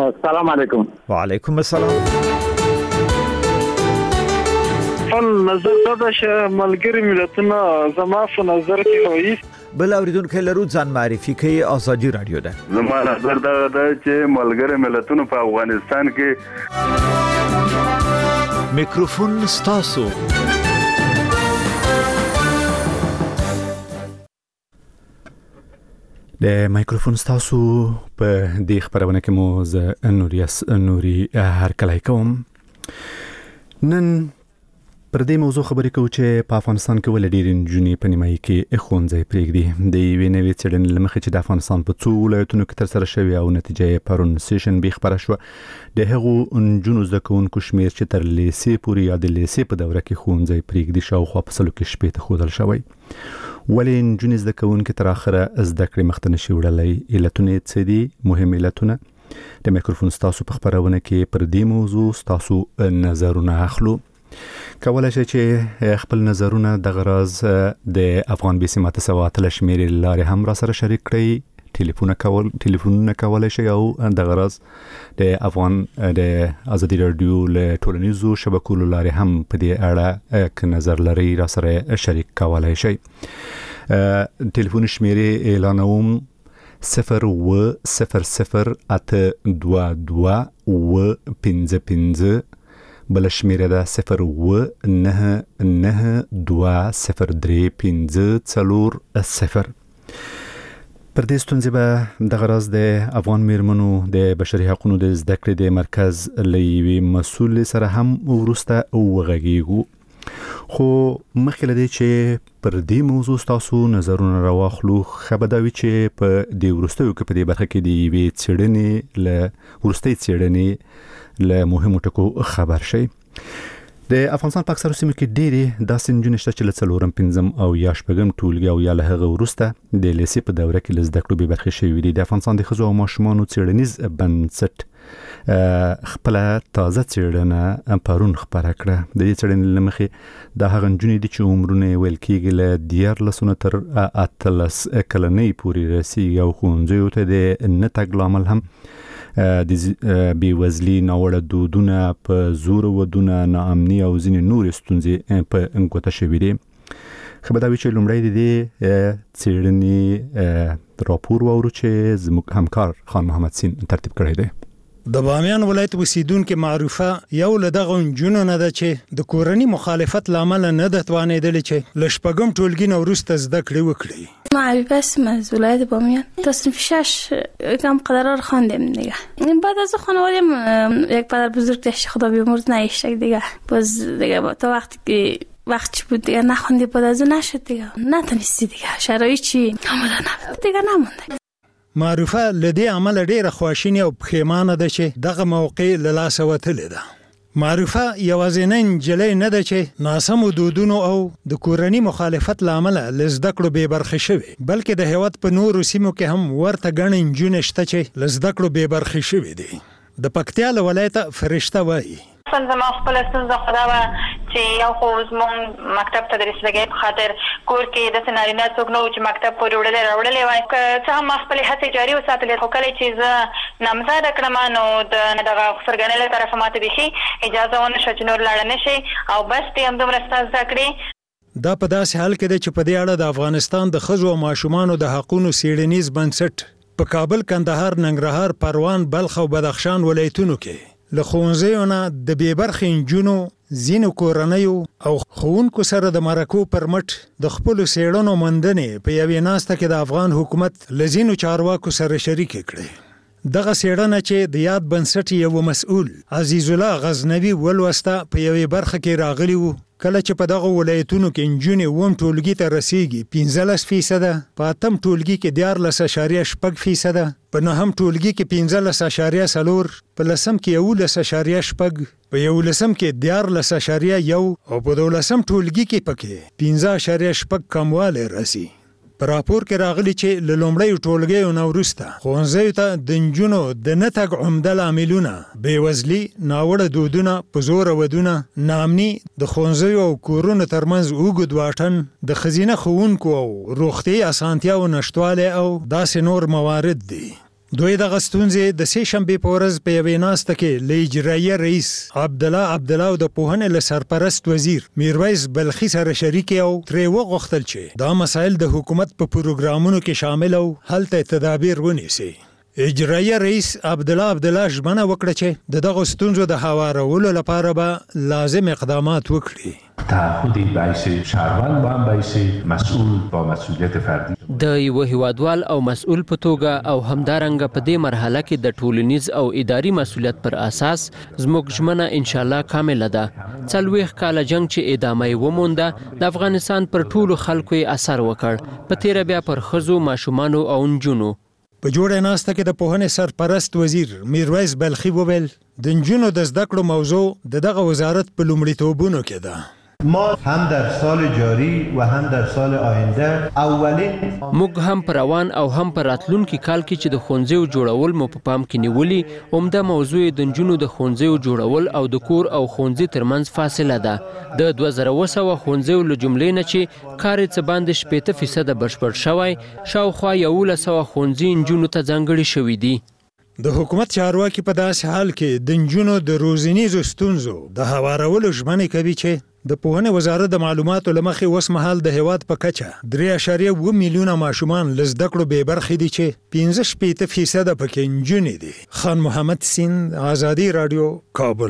السلام علیکم. وعلیکم السلام. نظر دا چې ملګری ملتونه زما په نظر کې وایي بل اوریدونکو لرو ځان معرفي کوي. ازادي رادیو ده. زما نظر دا چې ملګری ملتونه په افغانستان کې میکروفون ستاسو. د مایکروفون ستاسو په دې خبرونه کې مو ز نوري هرکلی کوم. نن پر دې موضوع خبرې کوو چې په افغانستان کې ولې ډېرې نجونې په نیمایي کې ښوونځی پرېږدي. د یوې نوې څېړنې له مخې چې د افغانستان په څو ولایتونو کې ترسره شوې او نتیجه یې پرون سیشنبې خپره شوه، د هغو نجونو زده کوونکو شمېر چې تر لیسې پورې یا د لیسې په دوره کې ښوونځی پرېږدي شاوخوا په سلو کې شپېته ښودل شوی. ولې نجونې زده کوونکې تر اخره زده کړې مخته نشي وړلی؟ علتونه یې څه دي؟ مهم علتونه د میکروفون ستاسو په خپرونه کې پر دې موضوع ستاسو نظرونه اخلو. کولای شئ چې خپل نظرونه د غراز د افغان بي سي ماته 7 شمیرې لارې هم را سره شریک کړئ. ټلیفونونه کولای شئ او د غراز د افغان د ازادي رادیو له ټولنیزو شبکو لارې هم په دې اړه ک نظر لري را سره شریک کولای شئ. ټلیفون شمیرې اعلانوم 01000822255 بل شمیره ده 099920350. پر دې ستونزې به د غراز د افغان میرمنو د بشري حقوقو د زده کړې د مرکز له یوې مسؤل سره هم وروسته وغږیږو. خو مخکې له دې چې پر دې موضوع تاسو نظرونه راواخلو، ښه به دا وي چې په دې وروستیو کې په دې برخه کې د یوې څېړنې وروستۍ څېړنې له مهمو ټکو خبر شئ. د افغانستان په اکثرو سیمو کې ډېرې داسې نجونې شته چې له 4م 5م او یا 6م ټولګي او یا له هغه وروسته د لیسې په دوره کې له زده کړو بې برخې شوي دي. د افغانستان د ښځو او ماشومانو څېړنیز بنسټ خپله تازه څېړنه پرون خپره کړه. د دې څېړنې له مخې دا هغه نجونې دي چې عمرونه یې ویل کېږي له 14 تر 18 کلنۍ پورې رسېږي او ښوونځیو ته د نه تګ لامل هم د بېوزلي، ناوړه دودونه، په زور ودونه، ناامني او ځینې نورې ستونزې په ګوته شوي دي. ښه به دا وي چې لومړی د دې څېړنې راپور واورو چې زموږ همکار خان محمد سین ترتیب کړی دی. د بامیان ولایت اوسیدونکو معروفه یو له دغه نجونو نه ده چې د کورنۍ مخالفت لامل نه ده توانېدلې چې له 6م ټولګي نه وروسته زده کړې وکړي. معروفه اسم از ولایت بامیان تصنیف 6 کم قرار خواندم دیگه. بعد از خانوادم یک پدر بزرگ داشت، خدا بیامرز نایشتک دیگه. باز دیگه تا وقتی که وقتی بود دیگه نخوندی بعد از اون نشد دیگه، نتونستی دیگه، شرایط چی آماده نبود دیگه، نمونده. معروفه لدی عمل ډیره خواشینی او پښیمانه ده چې دغه موقع له لاسه وتلې ده. معروفه یوازینۍ نجلۍ نه ده چې ناسمو دودونو او د کورنۍ مخالفت لامل له زده کړو بې برخې شوې، بلکې د هیواد په نورو سیمو کې هم ورته ګڼې نجونې شته چې له زده کړو بې برخې شوې دي. د پکتیا له ولایته فرشته وایي زما خپل ستونزه خدا و چې یو خو زمون مکتب ته درسګي په خاطر کور کې د سنارینه څوک نو چې مکتب پورې وړلې وای که څه هم خپل هڅه جاري وساتلې، خو کله چې زه نامزد کړم نو دغه فرګنل طرف ماته بشي اجازه ونه شو چې نور لاړ نشي او بس دې هم دومره ستاسو ذکرې. دا په داسې حال کې ده چې په دې اړه د افغانستان د ښځو او ماشومانو د حقوقو څېړنیز بنسټ په کابل، کندهار، ننګرهار، پروان، بلخ او بدخشان ولایتونو کې له ښوونځیو نه د بې برخې نجونو، ځینو کورنیو او ښوونکو سره د مرکو پر مټ د خپلو څېړنو موندنې په یوې ناسته کې د افغان حکومت له ځینو چارواکو سره شریکې کړې. دغه څېړنه چې د یاد بنسټ یو مسؤل عزیز الله غزنوي ولوسته په یوې برخه کې راغلی وو. کله چې په دغه ولایتونو کې نجونې 1 ټولګي ته رسیږي 15%، په 8م ټولګي کې 14.6%، په 9م ټولګي کې 15.4%، په 10م کې 11.8%، په 11م کې 14.1% او په 12م ټولګي کې پکې 15.8% کموالی راسي. په راپور کې راغلی چې له لومړیو ټولګیو نه وروسته ښوونځیو ته د نجونو د نه تګ عمده لاملونه بېوزلي، ناوړه دودونه، په زوره ودونه، ناامني، د ښوونځیو او کورونو ترمنځ اوږد واټن، د ښځینه ښوونکو او روغتیایي اسانتیاو نشتوالی او داسې نور موارد دي. دوی د غستونځې د سې شنبې په ورځ په یوې ناسته کې له اجرایه رئیس عبدالله او د پوهنې له سرپرست وزیر میرویس بلخي سره شریک او ترې وغوښتل چې دا مسایل د حکومت په پروګرامونو کې شامل او هلته تدابیر ونیسي. اجرایه رئیس عبدالله ژمنه وکړه چې دغه ستونزو د هوارولو لپاره به لازم اقدامات وکړي. تعهدی بایس شهروند با هم بایس مسئول با مسئولیت فردی د یو هیوادوال او مسئول په توګه او همدارنګه په دې مرحله کې د ټولنیز او اداري مسئولیت پر اساس زموږ ژمنه ان شاء الله کامله ده. 40 کاله جنگ چې ادامه یې ومونده د افغانستان پر ټولو خلکو یې اثر وکړ، په تیر بیا پر ښځو، ماشومانو او نجونو. په جوړه ناسته کې د پوهنې سرپرست وزیر میرویس بلخي وویل د نجونو د زده کړو موضوع دغه وزارت په لومړیتوبونو کې ده. ما هم در سال جاری و هم در سال آینده موږ هم پر روان او هم پر راتلونکي کال کې چې د ښوونځیو جوړول مو په پام کې نیولي، عمده موضوع د نجونو د ښوونځیو جوړول او د کور او ښوونځي ترمنځ فاصله ده. د 2200 ښوونځیو له جملې نه چې کار یې څه باندې 80% بشپړ شوی، شاوخوا 1100 ښوونځي نجونو ته ځانګړي شوي دي. د حکومت چارواکي په داسې حال کې د نجونو د روزنیزو ستونزو د هوارولو ژمنې کوي چې د پوهنې وزارت د معلوماتو له مخې اوس مهال د هیواد په کچه 3.7 میلیونه ماشومان له زده کړو بې برخې دي چې 65% پکې نجونې دي. خان محمد سیند، آزادي رادیو، کابل.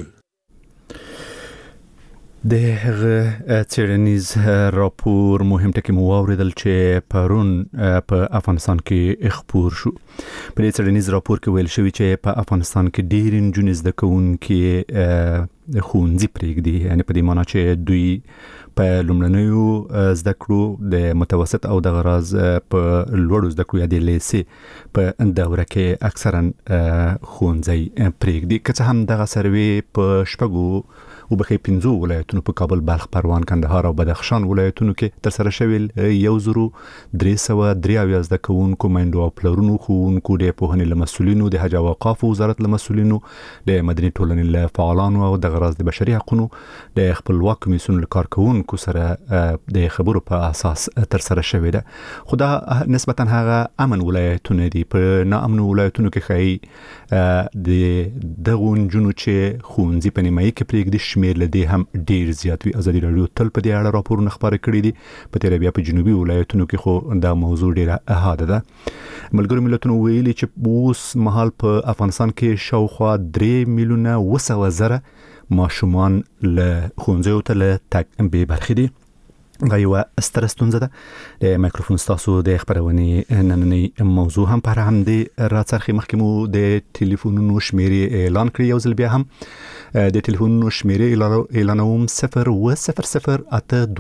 د هغه څېړنیز راپور مهم ټکی مو واوریدل چې پرون په افغانستان کې خپور شو. په دې څېړنیز راپور کې ویل شوی چې په افغانستان کې ډېر نجونې زده کوونکي ښوونځي پرېږدي، یعنی په دې معنی چې دوی په لومړنیو زده کړو د متوسط او د غراز په لوړو زده کړو یا د لیسې په دوره کې اکثرا ښوونځي پرېږدي. که څه هم دغه سروې په شپږو او بخې 15 ولایتونو په کابل، بلخ، پروان، کندهار او بدخشان ولایتونو کې تر سره شوی 1383 زده کوونکو، میندو او پلرونو، ښوونکو، د پوهنې له مسؤلینو، د حج او اوقاف وزارت له مسؤلینو، د مدني ټولنې له فعالانو او د غراز د بشري حقوقو د خپلواک کمیسیون له کارکونکو سره د خبرو په اساس تر سره شوی ده. خو دا نسبتا هغه امن ولایتونه دي. په ناامن ولایتونو کې خی د دغو نجونو چې ښوونځي په نیمایي کې پرېږدي شمیر له دې هم ډیر زیات وي. ازادي رادیو تل په دې اړه راپورونه خپاره کړي دي. په تیر بیا په جنوبي ولایتونو کې خو دا موضوع ډیره احاده ده. ملګرو ملتونو ویلي چې اوس مهال په افغانستان کې شاوخوا 3 میلیونه 200 زره ماشومان له ښوونځیو ته له تګ بې برخې دي. دا یوه ستره ستونزه ده. د مایکروفون ستاسو د خپرونې نننۍ موضوع هم پر همدې راڅرخي. مخکې مو د ټلیفونونو شمیرې اعلان کړي، یو ځل بیا هم د ټلیفونونو شمیرې اعلانوم 0200822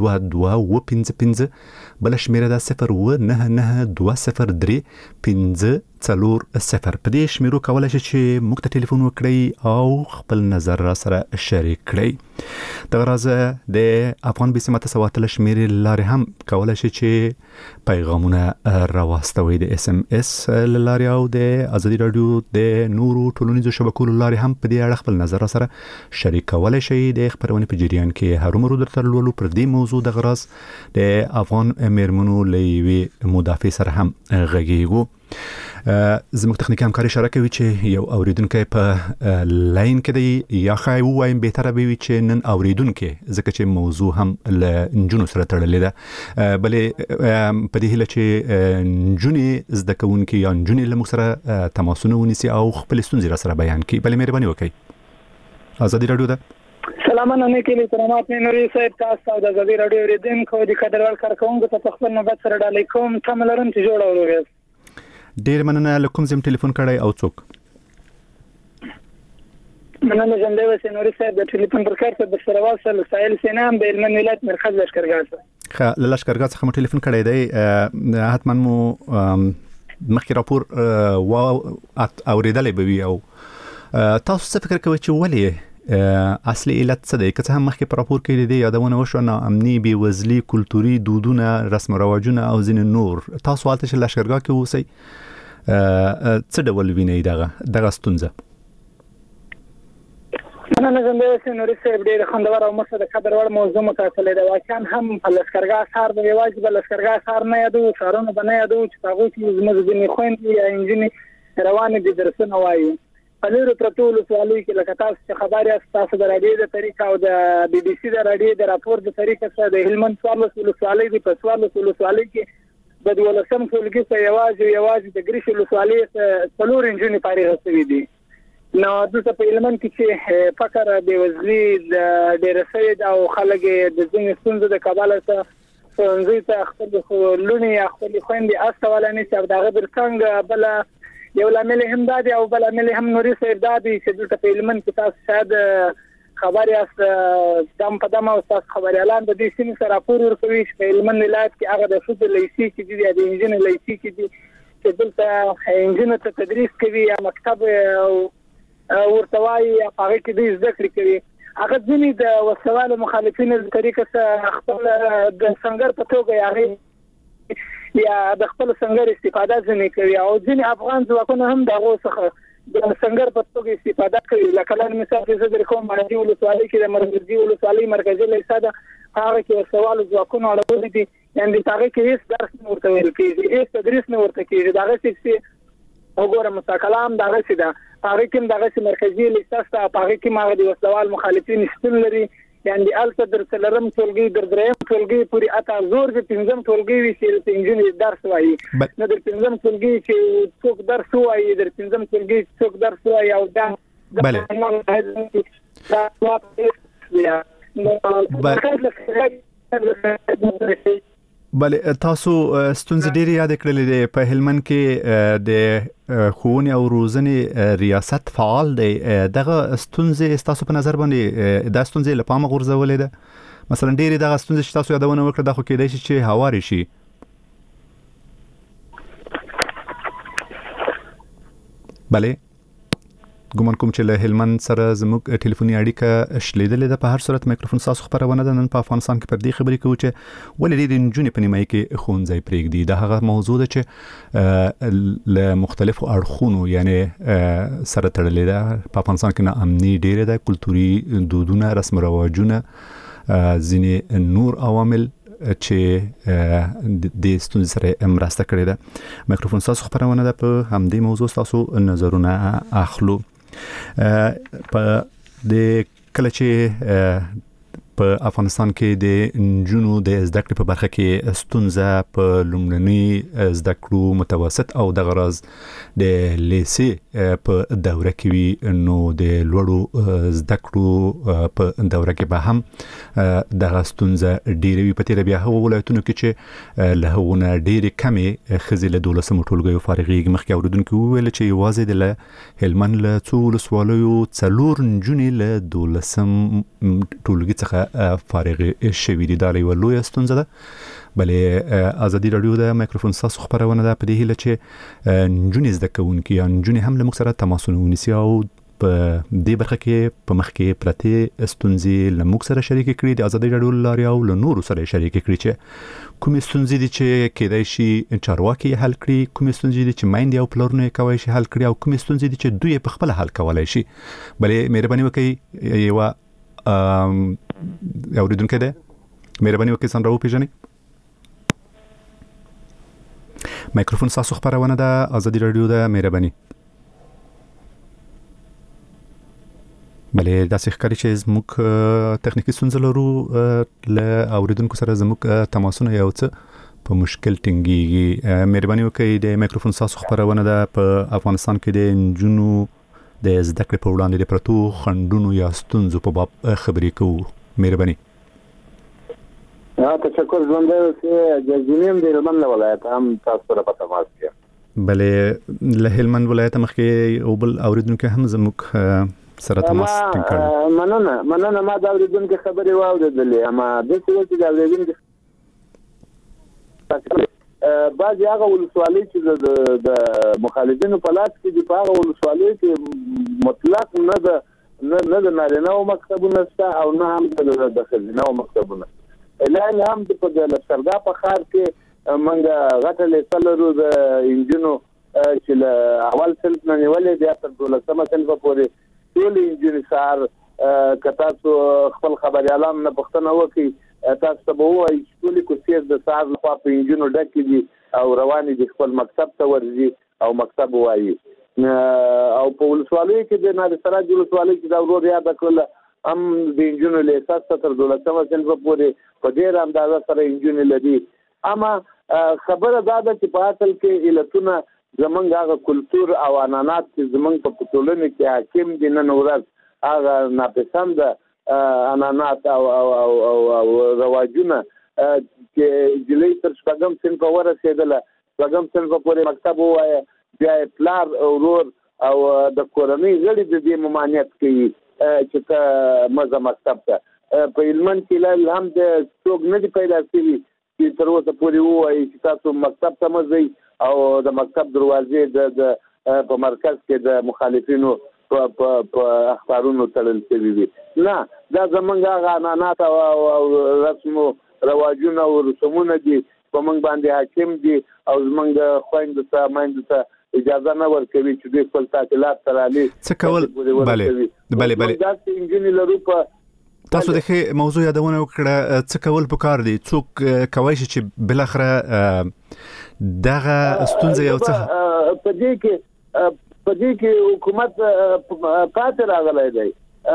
255، بل شمیره ده 0992035 4 په دې شمیرو کولای شئ چې موږ ته ټلیفون وکړئ او خپل نظر را سره شریک کړئ. دغه راز د افغان بسمت سواتل شمیرې لارې هم کولای شئ چې پیغامونه راواستوي د اس ام اس لارې او د ازادي رادیو د نورو ټولنیزو شبکو لارې هم په دې اړه خپل نظر را سره شریک کولای شئ. د خبرونه په جریان کې هرومرو درته لولو پر دې موضوع د غراز د افغان میرمنو لوي مدافع سره هم غږیږو. زموږ تخنیکی همکاري اشاره کوي چې یو اوریدونکی په لاین کې دی، یا خای وایم بهتره به وي چې نن اوریدونکی، ځکه چې موضوع هم له نجونو سره تړلې ده. بلې په دې هیله چې نجونې زده کوونکي یا نجونې له موږ سره تماسونه ونیسي او خپل ستونزې را سره بیان کړي. بلې مهرباني وکړئ. ازادي رادیو ده. سلامونه نیکی احترامات نوري صاحب، تاسو د ازادي رادیو اوریدونکو د قدروال کارکونکو ته خپل نوبت سره ډالۍ کوم. تم لرم چې جوړ اورئ. ډیر مننه. لکم زم ټلیفون کړای او څوک؟ مننه جنبه وسه نوري صاحب د ټلیفون پر کارت د سروال سره سایل سینام د علم ولایت مرکز لشکرګاه څخه. له لشکرګاه څخه مو ټلیفون کړی دی. حتما مو مخکې راپور اوریدلې به وي او تاسو څه فکر کوئ چې ولې اصلي علت څه دی؟ که څه هم مخکې په راپور کې د یادونه وشوه ناامني، بېوزلي، کلتوري دودونه، رسم و رواجونه او ځینې نور. تاسو هلته چې لشکرګاه کې اوسئ څه ډول وینئ دغه ستونزه؟ مننه جنبه وسه نوري صاحب، ډېر خوندور او موږ د قدر وړ موضوع مطالعه ده. واقعا هم په لشکرګاه ښار د یوازې په لشکرګاه ښار نه یادو، ښارونه به نه یادو چې هغه کې زموږ ځینې خویندې یا نجونې روان دي درسونه وایي په لرو پرتو ولسوالۍ کې لکه تاسو چې خبر یاست تاسو د راډیو د طریقه او د بي بي سي د راډیو د راپور د طریقه سره د هلمند 14 ولسوالۍ د 14 ولسوالۍ کې د 12 ټولګي ته یوازې د ګریش ولسوالۍ څلور انجونې فارغ شوي دي. نو دلته په هلمند کې چې فقر بېوزلي د ډېر سید او خلک د ځینې ستونزو د کبله څخه ښوونځي ته خپل لوڼې یا خپل خویندې استولی نه شي او د هغه تر څنګ بله یو لامل هم دا دی او بل لامل هم نوري صاحب دا دی چې دلته په هلمند کې تاسو شاید خبر یاست دم په دم او تاسو خبريالان د دې سیمې سره راپور ورکوي چې په هلمند ولایت کې هغه د ښځو لیسې کې دي د انجینر لیسې کې دي چې دلته انجینر ته تدریس کوي یا مکتب ورته وایي هغه کې د زده کړې کوي. هغه ځینې د وسوالو مخالفینو د طریقه سره خپل د څنګه په توګه هغه یا د خپل څنګه استفاده ځنې کوي او ځینې افغان ځواکونه هم دغه څخه د څنګه په توګه استفاده کوي. لکه لن مثال چې زه کوم باندې ولسوالۍ کې د مرکزي ولسوالۍ مرکزي لیسه ده هغه کې سوال ځواکونه اړول دي یعنی هغه کې هیڅ درس نه ورته ویل کېږي هیڅ تدریس نه ورته کېږي. دغه چې وګوره مستقلام دغه چې ده هغه کې دغه مرکزي لیسه سره هغه کې ما د وسوال مخالفین شتون لري یعنی الته در څلرم ټولګي در دریم ټولګي پوری اته زور د پنځم ټولګي وی چې انجینر درس وایي نه در پنځم ټولګي چې څوک درس وایي در پنځم ټولګي څوک درس وایي او دا بله تاسو ستونزې ډېرې یاد کړلې دي په هلمند کې د ښوونې او روزنې ریاست فعال دی. دغه ستونزې تاسو په نظر باندې دا ستونزې له پامه غورځولې ده مثلا ډېرې دغه ستونزې چې تاسو یادونه وکړه دا خو کېدای شي چې هوارې شي. بله ګومان کوم چې له هلمند سره زموږ ټلیفوني اړیکه شلیدلې ده. په هر صورت میکروفون تاسو خبرونه ده نن په افغانستان کې پر دې خبرې کوو چې ولې ډېرې نجونې په نیمایي کې ښوونځی پرېږدي. دا هغه موضوع ده چې له مختلفو اړخونو یعنی سره تړلې ده. په افغانستان کې ناامني ډېره ده کلتوري دودونه رسم رواجونه ځینې نور عوامل چې د ستونزې سره مرسته کړې ده. میکروفون تاسو خبرونه ده په همدې موضوع تاسو نظرونه اخلو. په د کله چې په افغانستان کې د نجونو د زده کړې په برخه کې ستونزه په لومړني زده کړو متوسط او د غرض د لیسې په دوره کې وي نو د لوړو زده کړو په دوره کې به هم دغه ستونزه ډېره وي. په تېره بیا هغو ولایتونو کې چې له هغو نه ډېرې کمې ښځې له 12 ټولګیو فارغېږي. مخکې اورېدونکي وویل چې یوازې د هلمند له څو ولسوالیو 4 نجونې له 12 ټولګي څخه فارغ شوي دي. دا یوه لویه ستونزه ده. بلې ازادي راډیو د میکروفون تاسو خبرونه ده په دې هیله چې نجونې زده کوونکي یا نجونې هم له موږ سره تماسونه ونیسي او په دې برخه کې په مخ کې پرتې ستونزې له موږ سره شریک کړي د ازادي راډیو لارې او له نورو سره شریک کړي چې کومې ستونزې دي چې کېدای شي چارواکي حل کړي کومې ستونزې دي چې میندې او پلرونه کوي شي حل کړي او کومې ستونزې دي چې دوی په خپل حل کولای شي. بلې مهرباني وکړئ یو اوریدونکو ده مهرباني وکړئ څنګه وپیژنئ. میکروفون تاسو خبرونه ده ازادي راډیو ده مهرباني. بلې داسې ښکاري چې زموږ تخنیکی ستونزې لرو له اوریدونکو سره زموږ تماسونه یو څه په مشکل ټینګېږي. مهرباني وکړئ د میکروفون تاسو خبرونه ده په افغانستان کې د نجونو د زده کړې په وړاندې د پرتو خنډونو یا ستونزو په باب خبرې کوو. مهرباني. تشکر. ژوندی اوسئ. جزینیم د هلمند له ولایته هم تاسو سره په تماس کې. بلې له هلمند ولایته مخکې یو بل اوریدونکی هم زموږ سره تماس ټینګ کړی. مننه. ما د اوریدونکي خبرې واورېدلې اما داسې و چې د اوریدونکي بعضې هغه ولسوالۍ چې د مخالفینو په لاس کې دي په هغه ولسوالیو کې مطلق نه د نارینه‌و مکتبونه شته او نه هم د ښځینه‌و مکتبونه. الان هم په د لښکرګاه په ښار کې موږ غټه لیسه لرو د انجونو چې له اول صنف نه نیولې بیا تر 12مه صنفه پورې ټولې انجونې سهار که تاسو خپل خبریالانو نه پوښتنه وکړئ تاسو ته به ووایي چې ټولې کوڅې د سهار لخوا په انجونو ډکې دي او روانې دي خپل مکتب ته ورځي او مکتب وایي. او په ولسوالۍ کې د نادر سراج ولسوالۍ کې دا ورور یاد کړل هم د انجونو له اساس تر 12 صنف پورې په ډېر اندازه سره انجونو لدی. اما خبره دا ده چې په اصل کې علتونه زمونږ هغه کلچر او عنعنات چې زمونږ په ټولنه کې حاکم دي نن ورځ هغه ناپسند عنعنات او رواجونه چې جلې تر شپږم صنف ورسېدله شپږم صنف پورې مکتب وایي بیا پلار ورور او د کورنۍ غړي د دې ممانعت کوي چې مزه مکتب ته په هلمند کې هم د څوک نه دی پیدا شوي چې تر اوسه پورې ووایي چې تاسو مکتب ته مه ځئ او د مکتب دروازې د په مرکز کې د مخالفینو په اخبارونو تړل شوي وي. نه دا زمونږ هغه عنعنات او رسم و رواجونه او رسومونه دي په موږ باندې حاکم دي او زمونږ خویندو ته میندو ته اجازه نه ورکوي چې دوی خپل تعطیلات ترالي څه کول. بله دا چې انجونې لرو په تاسو د ښه موضوع یادونه وکړه څه کول پکار دي څوک کولی شي چې بالاخره دغه ستونزه یو څه په دې کې حکومت پاتې راغلی دی.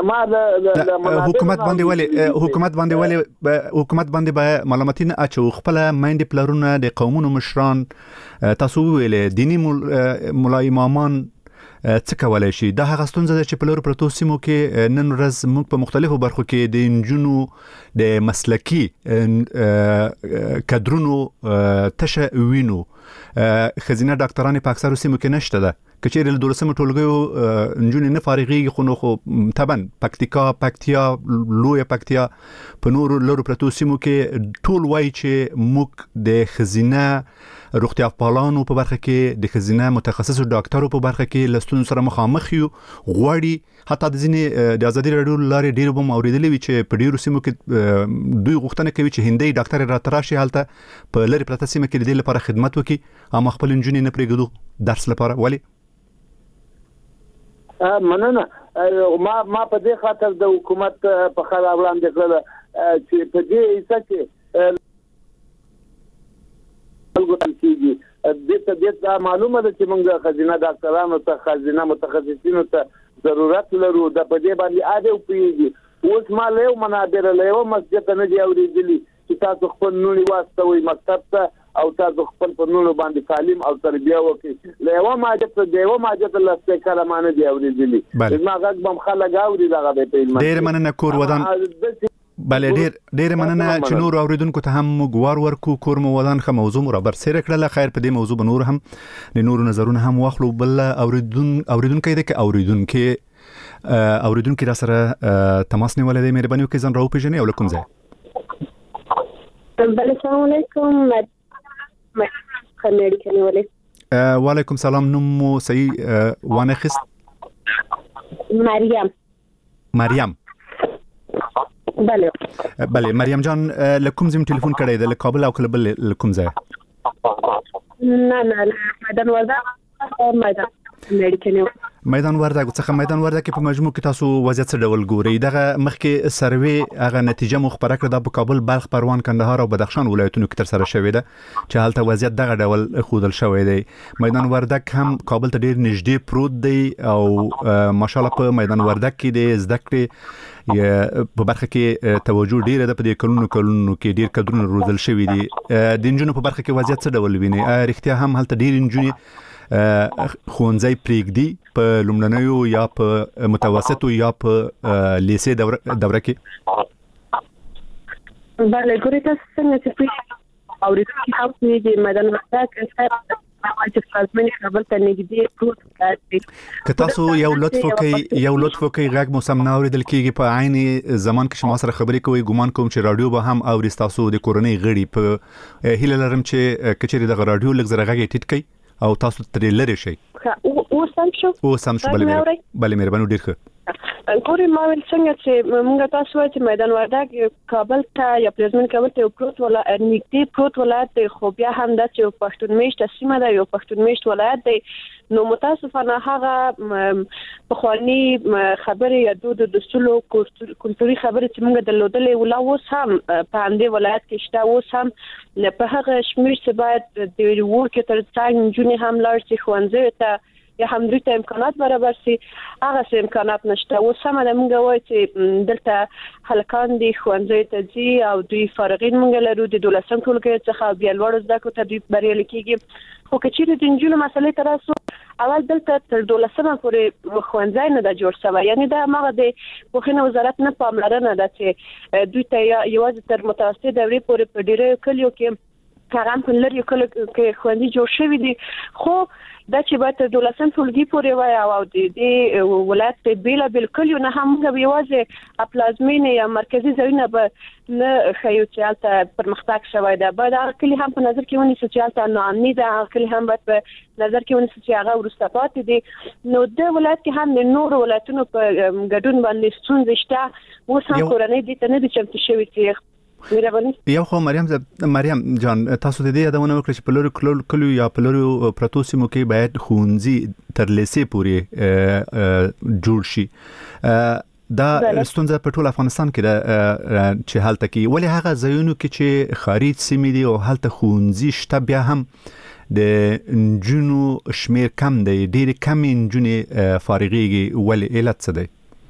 حکومت باندې ولې به معلوماتي نه اچو خپل مایند پلرونه د قومونو مشران تاسو ویلې دینی مولای امامان څه کولای شي. دا هغه ستونزه ده چې په لوري پروتو سیمو کې نن ورځ موږ په مختلفو برخو کې د انجونو د مسلکی کادرونو تشه وینو. خزینه ډاکټرانو په اکثرو سیمو کې نشته ده. کچېرې له 12 ټولګیو انجونې نه فارغېږي خو طبعا پکتیا لویه پکتیا په نورو لورو پرتو سیمو کې ټول وایي چې موږ د خزینه روغتیا پالانو په برخه کې د خزینه متخصصو ډاکټرو په برخه کې لستون سره مخامخ یو غواړي. حتی د ځینې د ازادي راډیو لارې ډېر بم اوریدلې وي چې په ډېرو سیمو کې دوی غوښتنه کوي چې هندي ډاکټر راتراشي هلته په لری پرته سیمه کې د دې لپاره خدمت وکړي اما خپل انجونې نه پرېږدو درس لپاره. ولی مننه ما په دې خاطر د حکومت په خلا وړاندې کړل چې په دې حصہ کې الګوتل کیږي د دې معلومه ده چې موږ خزینه ډاکټرانو ته خزینه متخصصینو ته ضرورت لرو د په دې باندې اده پیږي. اوس ما له منابر له مسجد نه دی اورېدلی چې تاسو خپل نونی واسطوي مکتب ته او تاسو خپل په نونو باندې تعلیم او تربیه وکړي. له یو ماجت الله ستکاله معنی دی اورېدلی ما غږ بم خلک اوري دغه په علم ډېر مننه کور ودان. بله ډېر مننه چې نور اوریدونکو ته هم غوار ورکو کور مو ودان خه موضوع مو را برسېره کړله. خیر په دې موضوع به نور هم د نورو نظرونه هم واخلو. بل اوریدونکو دی کې اوریدونکو را سره تماس نیولای دی. مهرباني وکړئ ځان راو پیژنئ او له کوم ځای. السلام علیکم. وعلیکم سلام. نوم مو صحیح وانه خست؟ مریم. بله مریم جان لکم زم تلیفون کړی دی له کابل او کله بل لکم ځای؟ نه میدان وردګ میدان وردګ څخه. میدان وردګ کې په مجموع کې تاسو وضعیت څه ډول ګورئ؟ دغه مخکې سروې هغه نتیجه مو خبره کړه د کابل بلخ پروان کندهار او بدخشان ولایتونو کې تر سره شوې ده چې هلته وضعیت دغه ډول خودل شوی دی. میدان وردګ هم کابل ته ډیر نږدې پروت دی او ماشاءالله په میدان وردګ کې د زده کړې په برخه کې توجه ډیره ده. په دې کلونو کې ډیر کډرونه روزل شوی دي. د انجونو په برخه کې وضعیت څه ډول ویني؟ رښتیا هم هلته ډیر انجونې خونځای پریږدي په لومړنیو یا په متوسطو یا په لیسې دوره کې؟ بله ګورې تاسو څنګه چې اورېدونکي هم پوهېږي میدان وردګ چې پلازمینې کابل ته نږدې پروت دی. که تاسو یو لطف وکړئ غږ مو سم نه اورېدل کېږي په عین زمان کې چې ما سره خبرې کوئ ګمان کوم چې رادیو به هم اوري ستاسو د کورنۍ غړي. په هیله لرم چې که چېرې دغه رادیو لږ زره غږ یې ټیټ کړئ او تاسو ترې لرې شئ. اوس هم شو. بله مهرباني ډېر ښه. ګورې ما ویل څنګه چې موږ تاسو وایو چې میدان وردګ کابل ته یا پلازمینې کابل ته نږدې پروت ولایت دی خو بیا هم دا چې یو پښتون میشته سیمه ده یو پښتون میشت ولایت دی. نو متاسفانه هغه پخواني خبرې یا دود دستورو کلتوري خبرې چې موږ درلودلې ولا اوس هم په همدې ولایت کې شته. اوس هم په هغه شمېر چې باید د ورکې تر څنګ نجونې هم لاړ شي ښوونځیو ته یا هم دوی ته امکانات برابر شي هغه امکانات نشته. اوس هم موږ وایو چې دلته هلکان دي ښوونځي ته ځي او دوی فارغین موږ لرو د 12 ټولګي څخه بیا لوړ زده کړو ته دوی بریالي کیږي. خو کچېرې د نجونو مسلې ته راسو اول دلته تر 12 پورې ښوونځي نه دا جوړ شوی، یعنی دا هغه د پوهنې وزارت نه پاملرنه ده چې دوی ته یوازې تر متوسطې دورې پورې په ډیرو کلیو کې کاران په لري کله کې ښوونځي جوړ شوی دي. خو دا چې باید تر 12 ټولګي پورې وای او د ولایت په بیل کلیو نه هم یوازې پلازمینه یا مرکزی ځایونه به نه خیو چې البته پرمختګ شوی ده. باید هغه کلی هم په نظر کې ونیسو چې البته ناامني ده، هغه کلی هم باید په نظر کې ونیسو چې هغه وروسته پاتې دي. نو د ولایت کې هم د نور ولایتونو په ګډون باندې ستونزې شته. اوس هم کورنۍ دي ته نه دي چمتو شوي چې یو خو مریم جان تاسو د دې یادونه وکړه چې په لوري کلو یا په لوري پروتو سیمو کې باید ښوونځي تر لیسې پورې جوړ شي. دا ستونزه په ټول افغانستان کې ده چې هلته کې ولې هغه ځایونو کې چې خارج سیمې دي او هلته ښوونځي شته بیا هم د نجونو شمیر کم دی، ډېر کم نجونې فارغېږي. ولې علت څه دی؟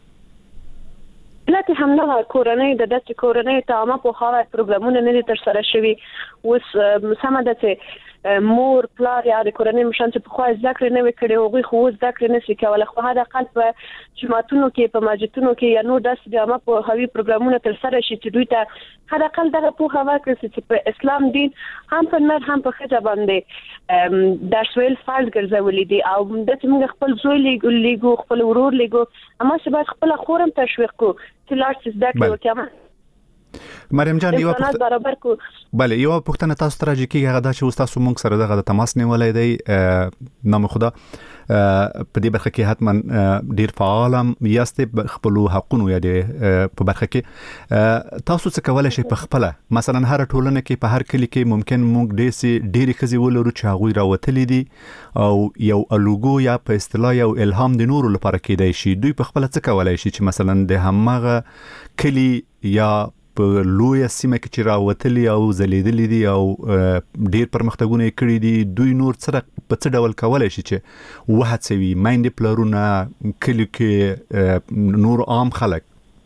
لکه همدغه کورنۍ د داسې کورنۍ ته عامه پوهاوی پروګرامونه نه دي ترسره شوي. اوس سمه ده چې مور پلار یا د کورنۍ مشران چې په خوا زده کړې نه وي کړې هغوی خو اوس زده کړې نشي کولی، خو حداقل په جوماتونو کې په مسجدونو کې یا نور داسې د عامه پوهاوي پروګرامونه ترسره شي چې دوی ته حداقل دغه پوهه ورکړي چې په اسلام دین هم په نر هم په ښځه باندې درس ویل فرض ګرځولي دي او داسې موږ خپل زوی لیږو خپل ورور لیږو، اما چې باید خپله خور هم تشویق کړو چې لاړ شي زده کړې وکړي. مریم جان یو پوښتنه تاسو ته راځي کېږي هغه دا چې تاسو موږ سره دغه تماس نیولای دی نام خدا په دې برخه کې حتما ډیر فعال یاست خپل حقوقو یا په برخه کې تاسو څه کولای شئ په خپل مثلا هر ټولنه کې په هر کلی کې ممکن موږ ډېر خزي ولرو چې هغه راوتلې دي او یو الوګو یا په اصطلاح یو الهام د نورو لپاره کېدای شي. دوی په خپل څه کولای شي چې مثلا د همغه کلی یا په لوی سیمه کې چې راوتلي او زلیدلي دي او ډیر پرمختګونه کړي دي، دوی نور سره په څه ډول کولای شي چې وهڅوي مایندې پلرونه کلی کې نور عام خلک؟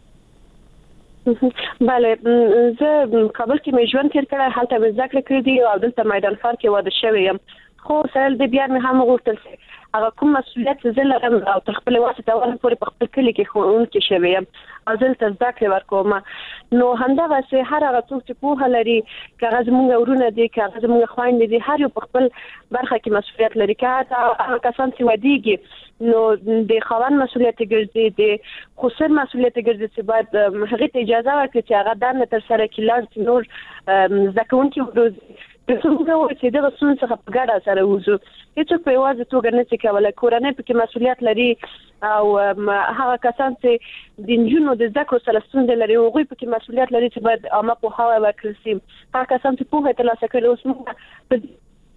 بله زه کابل کې مې ژوند تیر کړی، هلته مې زده کړې کړې دي او دلته میدان ښار کې واده شوی یم. خو سره د بیا مې هم غوښتل چې هغه کوم مسؤلیت زه لرم او تر خپل واسطه ونه پورې په خپل کلی کې ښوونکې شوی یم او زه دلته زده کړې ورکوم. نو همدغسې هر هغه څوک چې پوهه لري که هغه زموږ ورونه دي که هغه زموږ خویندې دي هر یو په خپل برخه کې مسؤلیت لري. که هغه کسان چې ودیږي نو د خاوند مسؤلیت ګرځي، د خسر مسؤلیت ګرځي چې باید هغې ته اجازه ورکړي چې هغه دنده ترسره کړي لاړ چې نور زده کوونکي وروزي. څنګه وایي چې دغه ستونزې څخه په ګډه سره وځو، هېڅوک په یوازې توګه نشي کولی. کورنۍ پکې مسؤلیت لري او هغه کسان چې د نجونو د زده کړو سره ستونزې لري هغوی پکې مسؤلیت لري چې باید عامه پوهاوی ورکړل شي. هغه کسان چې پوهه ترلاسه کړي اوس موږ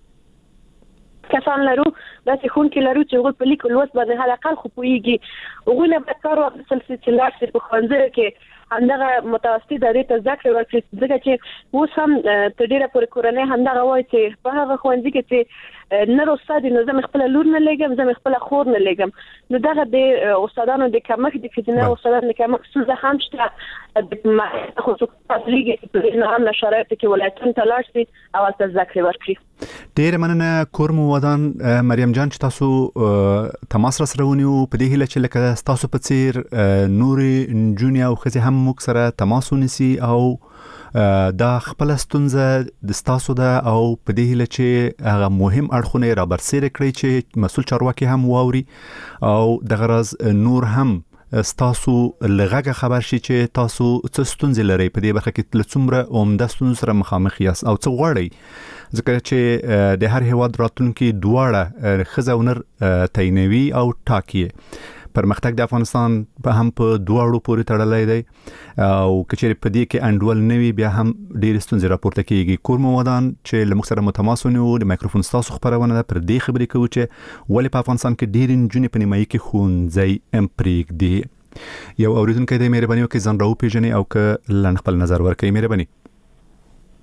کسان لرو داسې ښوونکي لرو چې هغوی په لیک او لوست باندې حداقل خو پوهېږي، هغوی نه باید کار واخیستل شي چې لاړ شي په ښوونځیو کې همدغه متوسطې درجې ته زده کړې ورکړي، ځکه چې اوس هم تر ډېره پورې کورنۍ همدغه وایي چې په هغه ښوونځي کې چې نر استاد نو زه مې خپله لور نه لیږم، زه مې خپله خور نه لیږم. نو دغه د استادانو د کمښت د ښځینه استادانو د کمښت ستونزه هم شته. د خصوصي لیږي په ناامنه شرایطو کې ولایتونو ته لاړ شي او هلته زده کړې ورکړي. ډېره مننه کور مو ودان مریم جان چې تاسو تماس را سره ونیو په دې هیله چې لکه ستاسو په څیر نورې نجونې او ښځې هم موږ سره تماس ونیسي او دا خپل ستونزه د ستاسو ده او په دې هیله چې هغه مهم اړخونه را برسېره کړئ چې مسؤل چارواکي هم واوري او دغه راز نور هم ستاسو لغه خبر شي چې تاسو څه ستونزې لرئ په دې برخه کې له څومره عمده ستونزو سره مخامخ یاست او څه غواړئ، ځکه چې د هر هیواد راتلونکي دواړه ښځه او نر تعینوي او ټاکي. پرمختګ د افغانستان په هم په دواړو پورې تړلی دی او کچېرې په دې کې انډول نه وي بیا هم ډېرې ستونزې راپورته کېږي. کور مو ودان چې له موږ سره مو تماس ونیو، د مایکروفون ستاسو خپرونه ده، پر دې خبرې کوو چې ولې په افغانستان کې ډېرې نجونې په نیمایي کې ښوونځی پرېږدي. یو اورېدونکی دی، مهرباني وکړئ ځان راوپېژنئ او که لنډ خپل نظر ورکړئ. مهرباني.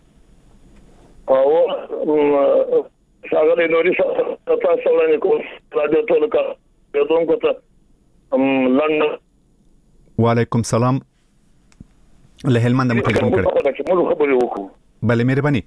ښاغلی نوري صاحب تاسو وړاندې کوم راځي ټول کا دونکو ته لندن وعلیکم سلام له هلمند مو ټلیفون کړی موږ خبرې وکړو بله مهرباني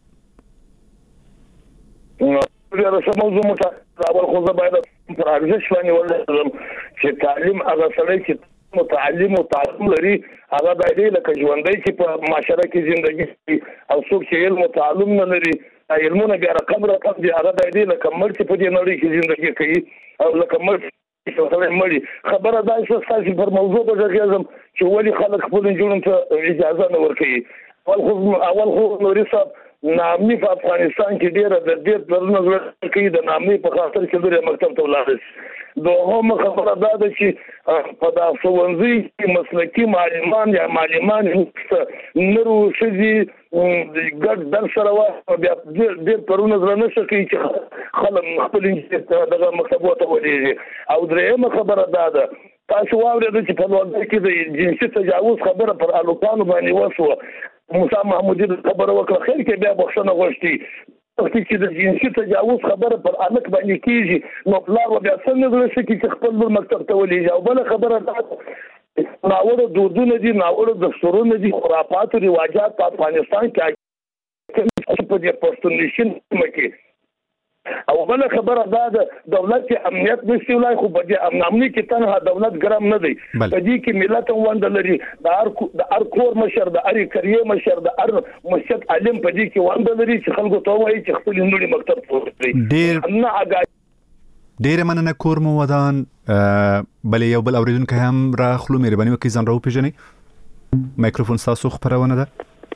دا سموږ مو ته اول خو زه باید پر ارزش باندې ولرم چې تعلیم هغه سره چې متعلم او تعلم لري هغه باید لکه ژوندۍ چې په معاشره کې ژوندۍ او څوک چې علم او تعلم نه لري علمونه بیا رقم دي هغه باید لکه مړ چې په دې نړۍ کې ژوندۍ کوي او لکه مړ خبره دا چې تاسو پر موضوع بغږم چې ولې خلک خپل جوړون ته اجازه نه ورکوي اول خو نوري صاحب نامي په افغانستان کې ډیره د دې پرونه ورته کوي د نامي په خاطر کې لري مکتب ته ولاړ دوهم خبره دا ده چې په داسې ښوونځي کې مسلکي معلمان یا معلمان نرو شذي ګډ درس سره وایي بیا دې پرونه ورنه شي چې خلک خپل دغه مکتب ته ولېږي او درېمه خبره دا ده تاسو واورئ چې په لوړ کې د جنسي تجاوز خبره پر الوکانو باندې وشوه موسی محمودي خبره وکړه خیر کې بیا بخښنه غوښتي چې د جنسي تجاوز خبره پر الک باندې کیږي نو پلار بیا څنګه ورسې چې خپل مکتب ته ولېږي او بل خبره ده ناوړه دودونه دي ناوړه دستورونه دي خرافات او رواجات په افغانستان کې په دې پښتونخوا کې او بل خبره دا ده دولت امنیت نشي ولای خو په دې امنیت کې تنها دولت ګرام نه دی په دې کې ملت وند لري د ار کور مشر د اری کریه مشر د ار مسجد عالم په دې کې وند لري چې خلکو ته وایي چې خپل نوري مکتب پوهوي ډیر مننه کور مو ودان بل یو بل اوریدونکو هم راخلو مهرباني وکړئ ځان راو پیژنئ مایکروفون تاسو خبرونه ده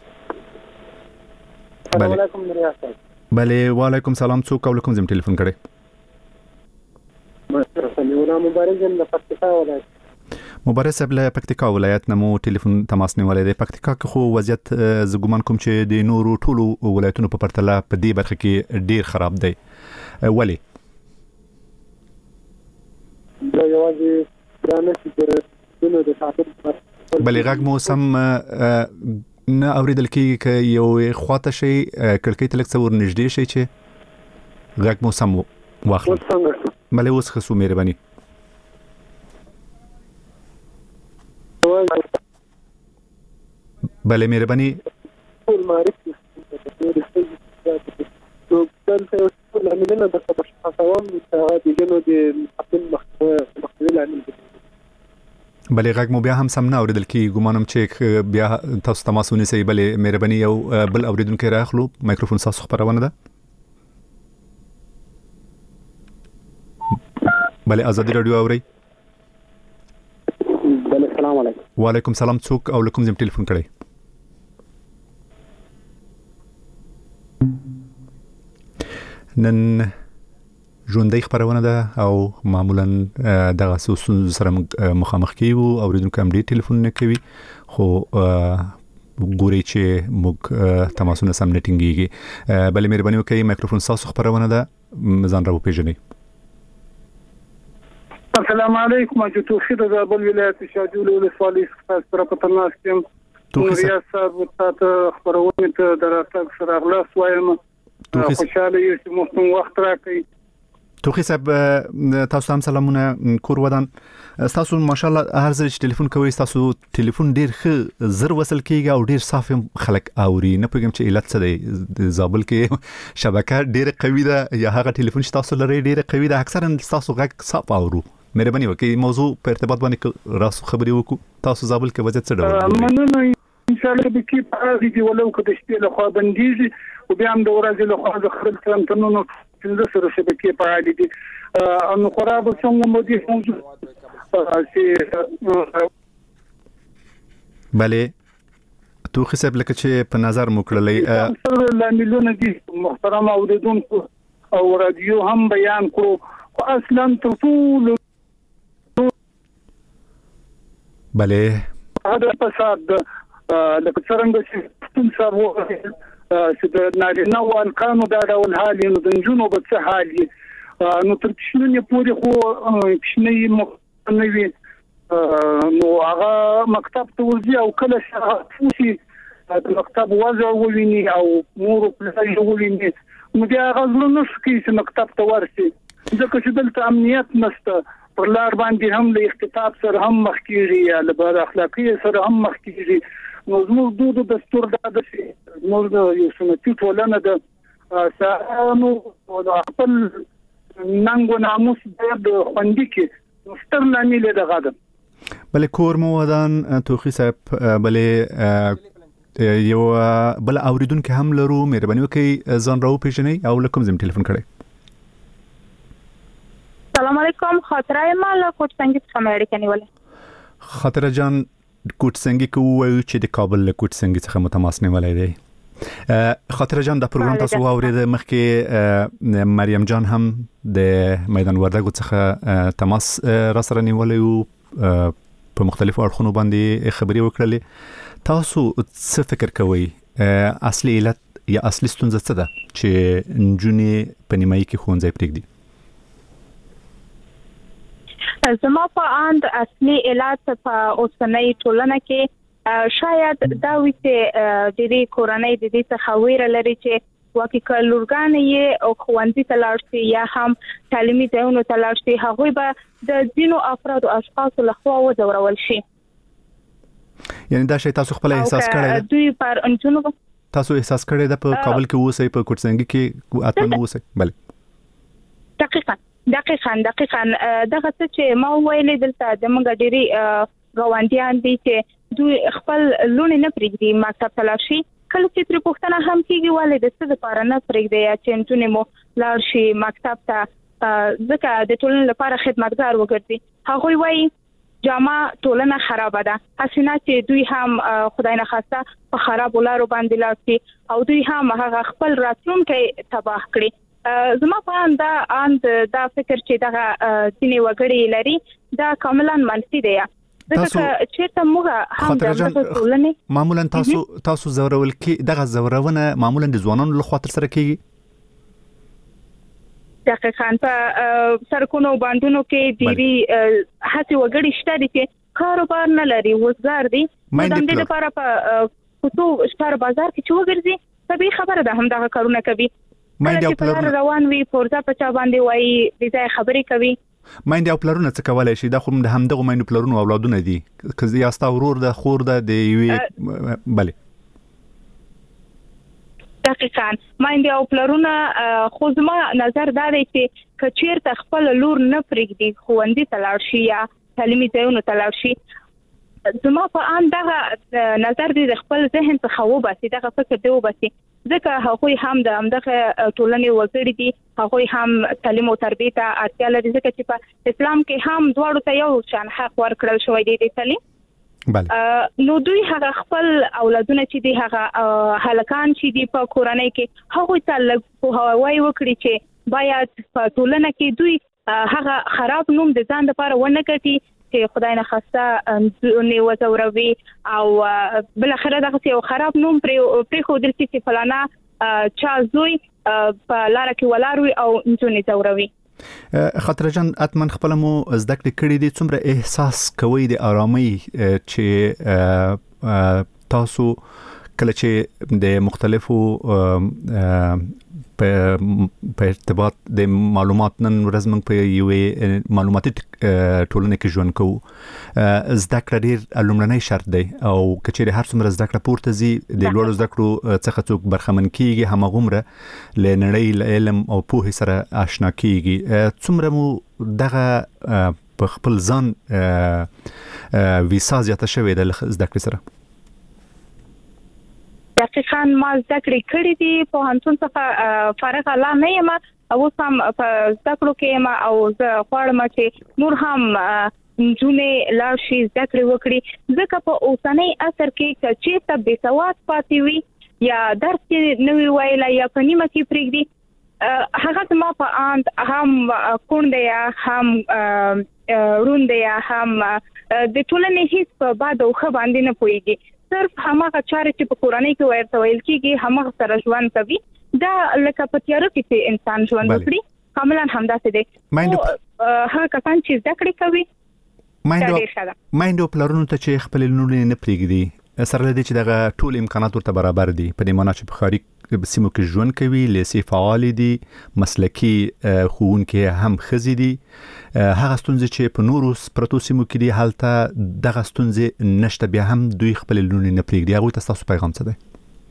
السلام علیکم ریاست بله وعلیکم سلام څوک او کوم ځم ټلیفون کړی مبارک جن د پکتیکا ولایت مبارک صاحب له پکتیکا ولایت نمو ټلیفون تماس نیولې دی پکتیکا کې خو وضعیت ز ګومان کوم چې د نورو ټولو ولایتونو په پرتله په دې برخه کې ډیر خراب دی ولی دا یوازې درانه چې د تعامل بلې غږ مو سم نه اوریدل کېږي که یو خواته شي کړکۍ ته لږ څه ورنږدې شي چې غږ مو سم واخلم بلې اوس ښه شو مهرباني بلې مهرباني بلې غږ مو بیا هم سم نه اوریدل کېږي ګومانم چې بیا تاسو تماس ونیسئ بلې مهرباني یو بل اوریدونکی راخلو مایکروفون تاسو خبرونه ده بلې ازادي رادیو اورئ بلې سلام علیکم وعلیکم سلام څوک او کوم ځم ټلیفون کړی نن ژوندۍ خبرونه ده او معمولا دغه ستونزو سره مخامخ کیږو اوریدونکو هم ډېر ټلیفونونه کوي خو ګوري چې موږ تماسونه سم نه ټینګېږي بلې مهرباني وکړئ مایکروفون ستاسو خبرونه ده ځان را وپېژنئ السلام علیکم جو توفیق د زابل ولایت شاجول ولسوالۍ څخه سره په تماس کې ریاست صاحب تاسو خبرونه ته دراتګ سره اغلاس وایم خوشاله یې چې مو وخت راکړئ توخی صاحب تاسو هم سلامونه کور ودان تاسو ماشاءالله هر ځل چې ټلیفون کوئ تاسو ټلیفون ډیر ښه زر وصل کیږي او ډیر صاف خلک اوري نه پوهیږم چې علت څه دی د زابل کې شبکه ډیره قوي ده یا هغه ټلیفون چې تاسو لري ډیره قوي ده اکثرا تاسو غږ صاف اورو مهرباني وکړئ موضوع په ارتباط باندې راسو خبرې وکړو تاسو زابل کې وضعیت څه ډول مننه ان شاء الله به کې پاره دي ولو که د شپې له خوا بنديږي او بیا هم د ورځې له خوا د خپل ترنتونو څنګه سره شبکې پاره دي نو خراب څنګه مو دي موضوع بله توخی صاحب لکه چې په نظر مو کړلې لاملونه دي محترم اوریدونکو او رادیو هم بیان کړو اصلا ټول بله هذا فساد لکه څنګه چې ټول سره چې د نارینه او الکانو دا ډول حال نو د جنونو په څه حال نو تر کښنه پورې خو کښنه نوي نو هغه مکتب ته ورځي او کله چې د مکتب وضع وویني او مور په ځای وویني نو بیا هغه زړه نشي چې مکتب ته ورسي ځکه چې دلته امنیت نشته، پر لار باندې هم له اختطاف سره هم مخ کیږي یا له بد اخلاقی سره هم مخ کیږي. نو زموږ دود دستور دا د زموږ یو سنتي ټولنه د سانو او د خپل ننګ او ناموس د خوندې کې ستر لامل دی غاده. بلې کور مو ودان توخی صاحب، بلې یو بل اوریدونکو هم لرو، مهرباني وکړئ ځان راو پیژنئ او لکم زم ټلیفون کړئ. سلام علیکم، خاطره ما له کوټ سنگي څخه مې اړیکه نیولې. خاطره جان کوټ سنگي کو وایو چې د کابل له کوټ سنگي څخه متماس نیولای دی. خاطره جان د پروګرام تاسو واورید، مخکې مریم جان هم د میدان وردګو څخه تماس را سره نیولای او په مختلفو اړخونو باندې خبري وکړلې. تاسو څه فکر کوئ اصلي علت یا اصلي ستونزه څه ده چې نجونې په نیمایي کې ښوونځی پرېږدي؟ زما په اند اصلي علت په اوسنۍ ټولنه کې شاید دا وي چې د دې کورنۍ د دې څخه ویره لري چې واقعي لورګان یې او ښوونځي ته لاړ شي یا هم تعلیمي ځایونو ته لاړ شي، هغوی به د ځینو افرادو اشخاصو لخوا وځورول شي. یعنی دا شی تاسو خپل احساس کړی دی؟ دوی پر انجونو تاسو احساس کړی دی په کابل کې اوسئ، په کوټ سنگي کې اتمن اوسئ؟ بله دقیقاً دغه څه چې ما ویلې دلته د موږ ډېری غونډیان دي چې دوی خپل لونې نه پرېږدي مکتب ته لاړ شي. کله چې ترې پوښتنه هم کېږي ولې د څه دپاره نه پرېږدي یا چې نجونې مو لاړ شي مکتب ته ځکه د ټولنې لپاره خدمتګار وګرځي، هغوی وایي جامه ټولنه خرابه ده، هسې نه چې دوی هم خدای نخواسته په خرابو لارو باندې لاړ شي او دوی هم هغه خپل راتلونکی تباه کړي. زما په اند دا فکر چې دغه ځینې وګړي لري دا کاملا منفي دی. ځکه چېرته موږ هم د ټولنې معمولا تاسو زورول کې دغه زورونه معمولا د ځوانانو لخوا ترسره کېږي؟ دقیقاً په سرکونو باندونو کې ډېری هڅې وګړي شته دي چې کاروبار نه لري، وزګار دي، د همدې لپاره په کوڅو ښار بازار کې چې وګرځي طبیعي خبره ده همدغه کارونه کوي. ماینډ او پلرونه روان وي پورته په چا باندې وایي د ځای خبرې کوي. ماینډ او پلرونه څه کولای شي؟ دا خو د همدغه ماینډ پلرونو اولادونه دي، که یا ستا ورور ده، خور ده، د یوې بله دقیقاً ماینډ او پلرونه. خو زما نظر دا دی چې که چېرته خپل لور نه پرېږدي ښوونځي ته لاړ شي یا تعلیمي ځایونو ته لاړ شي، زما په اند دغه نظر دی د خپل ذهن څخه وباسي، دغه فکر دی وباسي، ځکه هغوی هم د همدغه ټولنې وګړي دي، هغوی هم تعلیم او تربیې ته اړتیا لري، ځکه چې په اسلام کې هم دواړو ته یو شان حق ورکړل شوی دی د تعلیم. نو دوی هغه خپل اولادونه چې دي هغه هلکان چې دي په کورنۍ کې هغوی ته لږ پوهاوی وکړي چې باید په ټولنه کې دوی هغه خراب نوم د ځان لپاره ونه ګټي چې خدای نخواسته نه وځوروي او بل اخره دغه یو خراب نوم پرې خو دل چې فلانا چا زوی په لار کې ولاروي او نجونې ځوروي. خاطره جان اتمن خپل مو زده کړې کړې دي، څومره احساس کوي د آرامۍ چې تاسو کله چې د مختلفو په ارتباط د معلومات نن ورځ موږ په یوې معلوماتي ټولنه کې ژوند کوو، زده کړه ډېر لومړنی شرط دی او که چېرې هر څومره زده کړه پورته ځي د لوړو زده کړو څخه څوک برخمن کېږي هماغومره له نړۍ له علم او پوهې سره آشنا کېږي. څومره مو دغه په خپل ځان ویسا زیاته شوې ده له زده کړې سره؟ دقیقاً ما زده کړې کړې دي، پوهنتون څخه فارغه لا نه یم، اوس هم په زده کړو کې یم او زه غواړم چې نور هم نجونې لاړ شي زده کړې وکړي، ځکه په اوسنۍ عصر کې که چېرته بېسواد پاتې وي یا درس یې نه وي ویلی یا په نیمه کې پرېږدي، هغه زما په اند هم کونډ یا هم ړوند یا هم د ټولنې هیڅ په بد او ښه باندې نه پوهېږي، صرف هماغه چارې چې په کورنۍ کې ورته ویل کېږي هماغه سره ژوند کوي. دا لکه په تیاره کې چې انسان ژوند وکړي کاملا همداسې دی. هغه کسان چې زده کړې کوي ماینډ او پلرونو ته چې خپل لونې نه پرېږدي سره له دې چې دغه ټول امکانات ورته برابر دي، په دې معنا چې په ښاري سیمو کې ژوند کوي لیسي فعال دي مسلکی ښوونکي هم ښځې دي هغه ستونزې چې په نورو پرتو سیمو کې دي هلته دغه ستونزې نشته بیا هم دوی خپل لونې نه پرېږدي هغوی ته ستاسو پیغام څه دی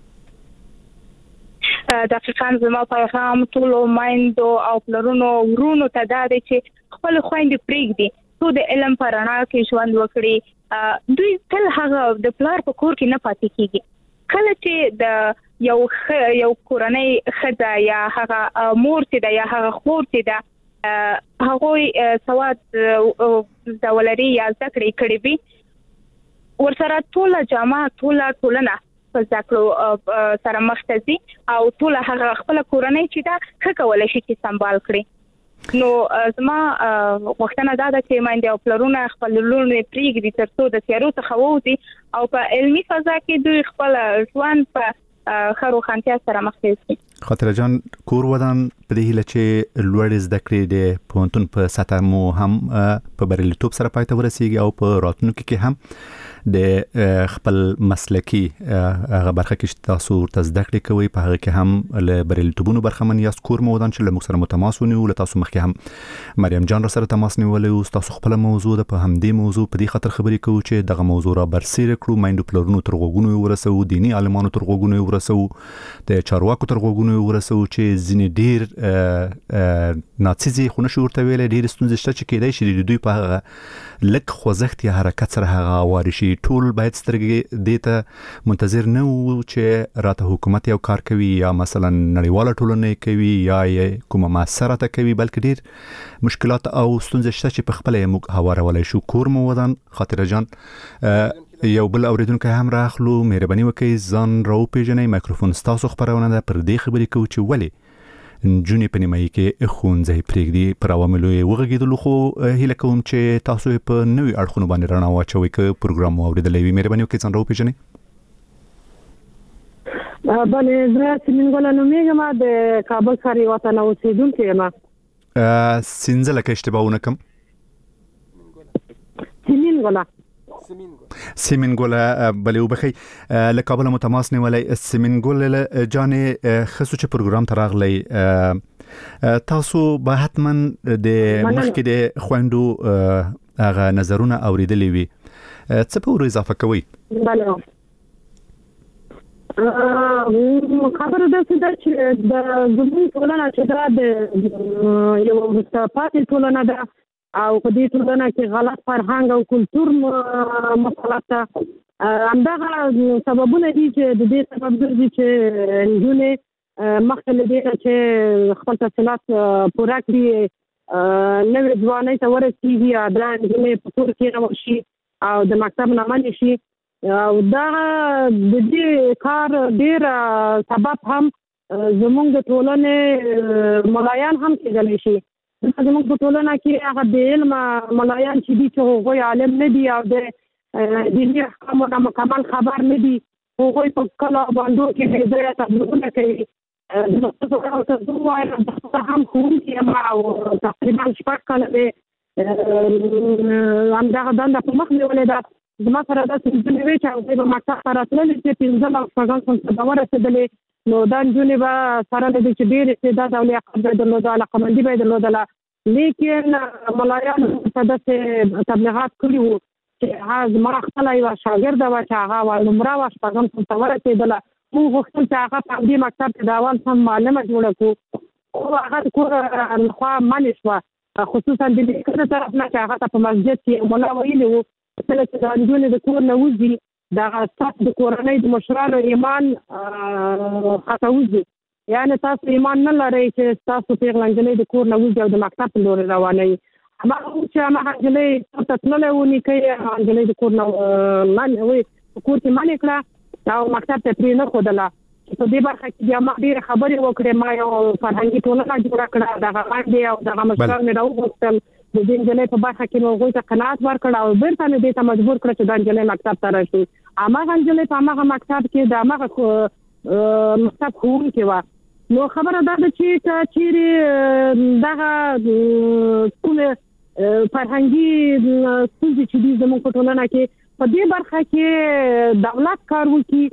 دقیقاً زما پیغام ټولو میندو او پلرونو ورونو ته دا دی چې خپل خویندې پرېږدي څو د علم په رڼا کې ژوند وکړي دوی تل هغه د پلار په کور کې نه پاتې کیږي کله چې د یو کورنۍ ښځه یا هغه مور چې ده یا هغه خور چې ده هغوی سواد زولري یا زده کړې کړې وي ورسره ټوله جامعه ټولنه په زده کړو سره مخ ته ځي او ټوله هغه خپل کورنۍ چې ده ښه کولی شي چې سمبال کړي نو زما وختونه دا ده چې میندې او پلرونه خپل لورونه پرېږدي تر څو د تیارو څخه ووځي او په علمي فضا کې دوی خپل ژوند په ښه روښانتیا سره مخ ته یوسي خاطره جان کور ودان په دې هیله چې لوړې زده کړې د پوهنتون په سطح مو هم په بریالیتوب سره پای ته ورسیږي او په راتلونکي کې هم د خپل مسلکی هغه برخه کې تاسو ورته زده کړې کوي په هغه کې هم له بریالیتوبونو برخمن یاست کور مو ودان چې له موږ سره متماس ونیو له تاسو مخکې هم مریم جان را سره تماس نیولې او تاسو خپل موضوع د په همدې موضوع په دې خاطر خبرې کوو چې دغه موضوع را برسېره کړو میندو پلرونو تر غوږونو ورسو دینی عالمانو تر غوږونو ورسو د چارواکو تر غوږونو ورسو چې ځینې ډیر ناڅیزي خو نشو ورته ویل ډیر ستونزې شته چې کېدای شي دوی په هغه لک خوځښت یا حرکت سره هغه واري شي ټول باید سترګې دې ته منتظر نه وو چې راته حکومت یو کار کوي یا مثلا نړیواله ټولنه کوي یا کومه مؤسسه ته کوي بلکې ډیر مشکلات او ستونزې شته چې په خپل موږ هوارولای شو کور مو ودان خاطره جان یو بل اوریدونکو هم راخلو مهرباني وکړئ ځان راو پیژنئ مایکروفون ستاسو خبرونه ده پر دې خبرې کوو چې ولې جونې په نیمایي کې ښوونځی پرېږدي پر عواملو یې وغږېدلو خو هیله کوم چې تاسو یې په نوي اړخونو باندې رڼا واچوئ که پروګرام مو اورېدلی وي مهرباني وکړئ ځان راوپېژنئ بله زه سیمین ګله نومېږم د کابل ښار یوه تنه اوسېدونکې یم سینځله که اشتباه ونه کړم سیمین ګله بلې وبخئ له کابله مو تماس نیولی سیمین ګله جانې ښه سو چې پروګرام ته راغلی تاسو به حتما د مخکې د خویندو هغه نظرونه اورېدلي وي څه په ورو اضافه کوئ بله خبره داسې ده چې زموږ ټولنه چې دا د یو وروسته پاتې ټولنه ده او په دې ټولنه کې غلط فرهنګ او کلتور مسله ده همدغه سببونه دي چې د دې سبب ګرځي چې نجونې مخکې له دې چې خپل تحصیلات پوره کړي نوې ځوانۍ ته ورسېږي یا بله نجونې په کور کې شي او د مکتب نه منې شي او دا د دې کار ډېر سبب هم زموږ د ټولنې ملایان هم کېدلی شي زموږ په ټولنه کې هغه د علم ملایان چې دي چې هغوی عالم نه دي او د دیني احکامو نه مکمل خبر نه دي هغوی په کلو باندو کې بې ځایه تبلیغونه کوي هم ښوونکي یم او تقریبا 6 کاله مې همدغه دنده په مخ نیولې ده زما سره داسې نجونې وې چې هغوی به مکتب ته راتللې چې 15 او 6 صنف ته ورسېدلې نو دا نجونې به سره له دې چې ډېر استعداد او لیاقت به یې درلوده علاقمندي به یې درلودله لیکن ملایانو ورته داسې تبلیغات کړي وو چې هغه زما خپله یوه شاګرده وه چې هغه نمره وه 6 صنف ته ورسېدله موږ غوښتل چې هغه په همدې مکتب کې د اول صنف معلمه جوړه کړو خو هغه د کور لخوا منې شوه خصوصا د لیکنې طرف نه چې هغه ته په مسجد کې ملا ویلي وو کله چې دا نجونې د کور نه وځي دغه ستاسو د کورنۍ د مشرانو ایمان ښکته وځي یعنې تاسو ایمان نه لرئ چې ستاسو پیغله نجلۍ د کور نه وځي او د مکتب په لورې روانوي هماغه و چې هماغه نجلۍ کور ته تللی و نیکه یې هغه نجلۍ د کور نه په کور کې منې کړه او مکتب ته پرې نه ښودله په دې برخه کې بیا ما ډېرې خبرې وکړې ما یو فرهنګي ټولنه جوړه کړه دغه غونډې او دغه مشران مې راوغوښتل د دې نجلۍ په برخه کې مې هغوی ته قناعت ورکړ او بېرته مې دې ته مجبور کړه چې دا نجلۍ مکتب ته راشي هماغه نجلۍ په هماغه مکتب کې د هماغه مکتب ښوونکې وه نو خبره دا ده چې که چیرې دغه کومې فرهنګي ستونزې چې دي زموږ په ټولنه کې په دې برخه کې دولت کار وکړي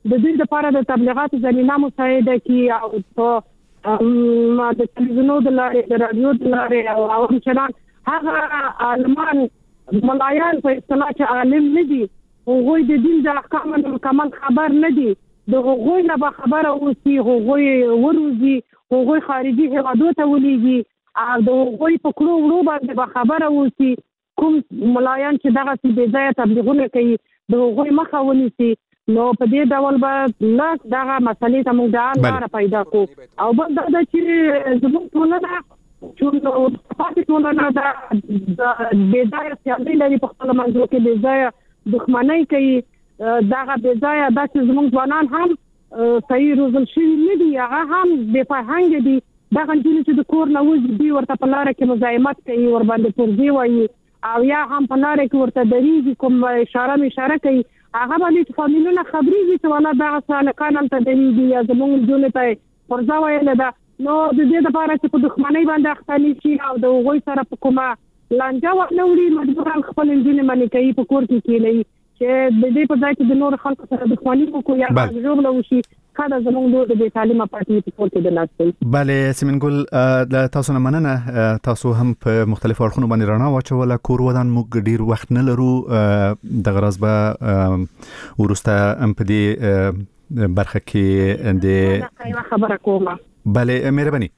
د دې لپاره د تبلیغات زمينه مساعده کی او ما د تلویزیونو د لارې د رادیو د لارې او عوام چلان هغه عالمان ملایان په اصطلاح چې عالم نه دي هغوی د دین د احکامو مکمل خبر نه دي د هغوی نه به خبره اوسي هغوی وروزي هغوی خارجي هیوادو ته ولېږي او د هغوی په کړو وړو باندې به خبره اوسي کوم ملایان چې دغه څه بې ځایه تبلیغونه کوي د هغوی مخه ونیسي نو په دې ډول به لاس دغه مسلې ته موږ د لاره پیدا کوو او بل دا چې زموږ ټولنه چې پاتې ټولنه د بې ځایه سیالۍ لري په خپل منځو کې بې ځایه دښمنۍ کوي دغه بې ځایه دا چې زموږ ځوانان هم صحیح روزل شوي نه دي هغه هم بې فرهنګه دي دغه نجونې چې د کور نه وځي دوی ورته په لاره کې مزاحمت کوي ورباندې پرځې وایي او یا هم په لاره کې ورته درېږي کوم اشاره کوي هغه باندې فامیلونه خبرېږي چې والا دغه سالکان هلته درېږي یا زموږ نجونې ته پرځه ویله ده نو د دې لپاره چې په دښمنۍ باندې اخته نه شي او د هغوی سره په کومه لانجه ونه وړي مجبوران خپل نجونې منې کوي په کور کې کېنوي چې د دې په ځای کې د نورو خلکو سره دښمني وکړو یا ژوبله وشي کله زموږ لور د بې تعلیمه پاتې په کور کې د ناستئ. بلې سیمین ګل د تاسو نه مننه تاسو هم په مختلفو اړخونو باندې رڼا واچوله کور ودان موږ ډیر وخت نه لرو دغه راز به وروسته هم په دې برخه کې د خبره کومه. بلې مهرباني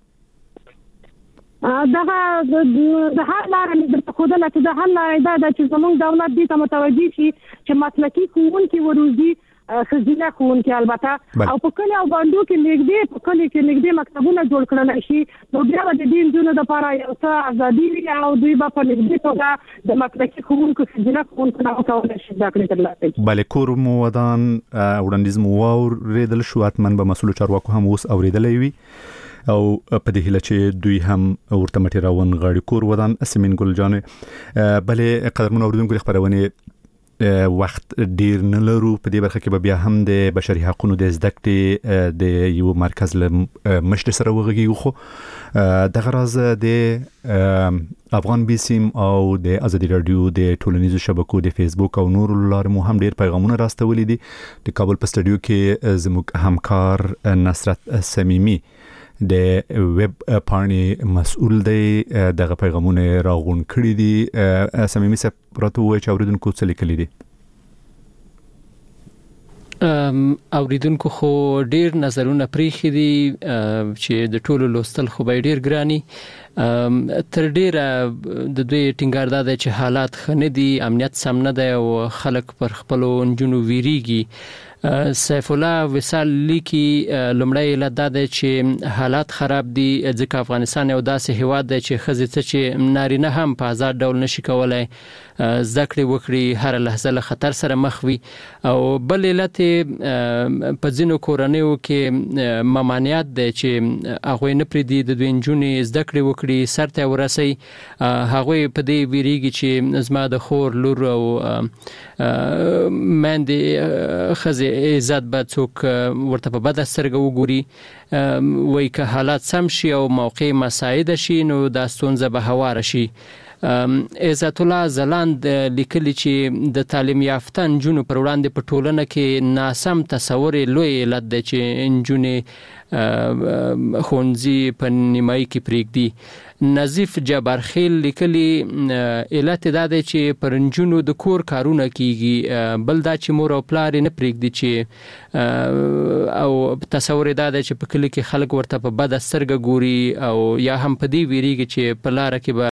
دغه د هر لارې د خودله چې د هر لارې دا چې زموږ دولت دې ته متوجي شي چې مسلکي ښوونکي وروزي ښځینه ښوونکي البته او په کلي او بانډو کې نږدې په کلي کې نږدې مکتبونه جوړ کړلی شي نو بیا به د دې نجونو دپاره یو څه ازادي وي او دوی به په نږدې توګه د مسلکي ښوونکو ښځینه ښوونکو نه وکولی شي زده کړې ترلاسه کړي. بلې کور مو ودان وړاندیز مو واورېدل شو حتما به مسؤلو چارواکو هم اوس اورېدلی وي او په دې هیله چې دوی هم ورته مټې راونغاړي کور ودان. سیمین ګل جانې بلې قدرمنو اورېدونکو د خپرونې وخت ډیر نه لرو په دې برخه کې به بیا هم د بشري حقوقو د زده کړې د یو مرکز له مشر سره وغږیږو خو دغه راز د افغان بیسیم او د ازادي رادیو د ټولنیزو شبکو د فیسبوک او نورو لارې مو هم ډیر پیغامونه راستولي دي. د کابل په سټډیو کې زموږ همکار نصرت صمیمی د ویب پاڼې مسؤل دی دغه پیغامونه راغونډ کړي دي. صمیمی صاحب راته ووایي چې اوریدونکو څه لیکلي دي. اوریدونکو خو ډیر نظرونه پریخي دي چې د ټولو لوستل خو به ډیر ګراني تر ډیره د دوی ټینګار ده چې حالات ښه نه دي امنیت سم نه دی او خلک پر خپلو نجونو ویریږي. سیف الله وصال لیکي لمړی علت دا دی چې حالات خراب دي ځکه افغانستان یو داسې هیواد دی چې ښځې ته چې نارینه هم په آزاد ډول نشي کولای زده کړې وکړي هر لحظه له خطر سره مخ وي او بل علت په ځینو کورنیو کې ممانعت دی چې هغوی نه پرېږدي د دوی نجونې زده کړې وکړي سر ته ورسوي هغوی په دې ویریږي چې زما د خور لور او میندې ښځې عزت به څوک ورته په بده سترګه وګوري وایي که حالات سم شي او موقع مساعده شي نو دا ستونزه به هواره شي. عزت الله زلاند لیکلي چې د تعلیم یافته نجونو پر وړاندې په ټولنه کې ناسم تصور لوی علت دی چې نجونې ښوونځي په نیمایي کې پرېږدي. نظیف جبارخیل لیکلي علت دا دی چې پر نجونو د کور کارونه کیږي بل دا چې مور او پلار نه پرېږدي چې او تصور دا دی چې په کلي کې خلک ورته په بده سترګه ګوري او یا هم په دې ویریږي چې په لاره کې به